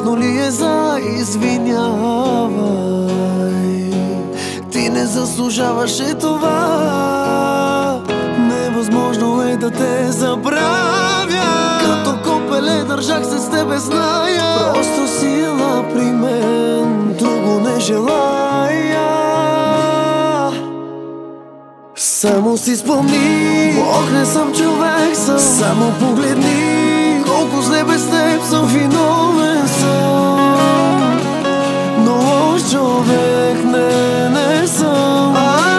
Късно ли е за извинявай? Ти не заслужаваше това. Невъзможно е да те забравя. Като копеле държах се с тебе, зная. Просто сила при мен, друго не желая. Само си спомни, Бог, не съм човек съм. Само погледни, колко зле без теб съм. Виновен съм, но лош човек не съм.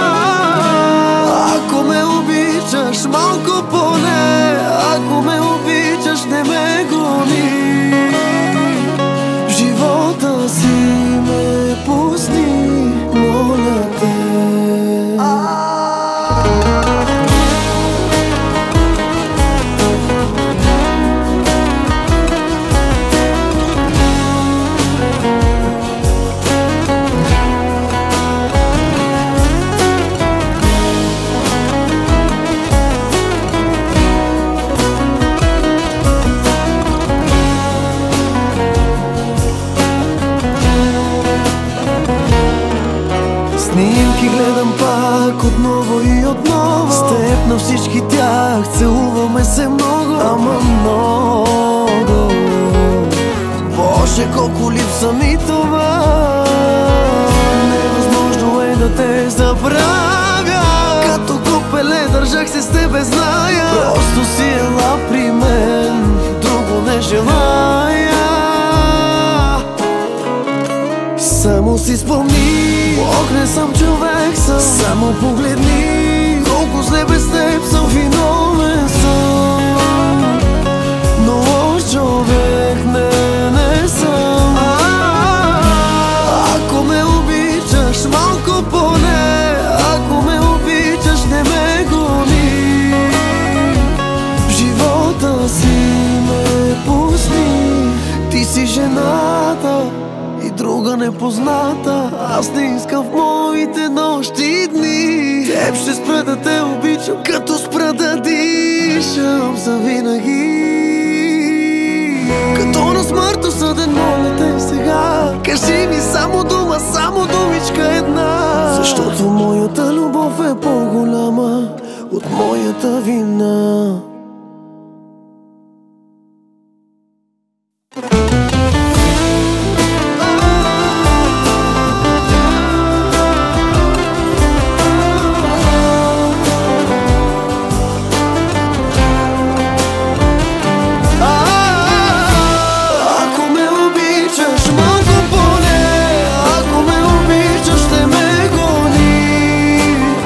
Ако ме обичаш, малко поне. Ако ме обичаш, не ме гони. В живота си ме пусни, моля те. Снимки гледам пак отново и отново. С теб на всички тях целуваме се много, ама много. Боже, колко липса ми това. Невъзможно е да те забравя. Като копеле държах се с тебе, зная. Просто си ела при мен, друго не желая. Само си спомни, Бог, не съм човек съм. Само погледни, колко зле без теб съм. Виновен съм, но лош човек не съм. Ако ме обичаш, малко поне. Ако ме обичаш, не ме гони. В живота си ме пусни. Ти си жената и друга непозната. Аз не искам в моите нощи и дни. Теб ще спра да те обичам, като спра да дишам завинаги. Като на смърт осъден, моля те сега, кажи ми само дума, само думичка една. Защото моята любов е по-голяма от моята вина.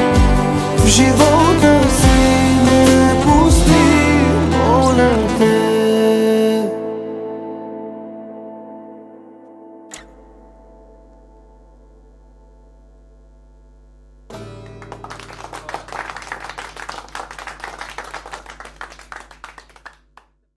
Живота си ме пусти, моля те.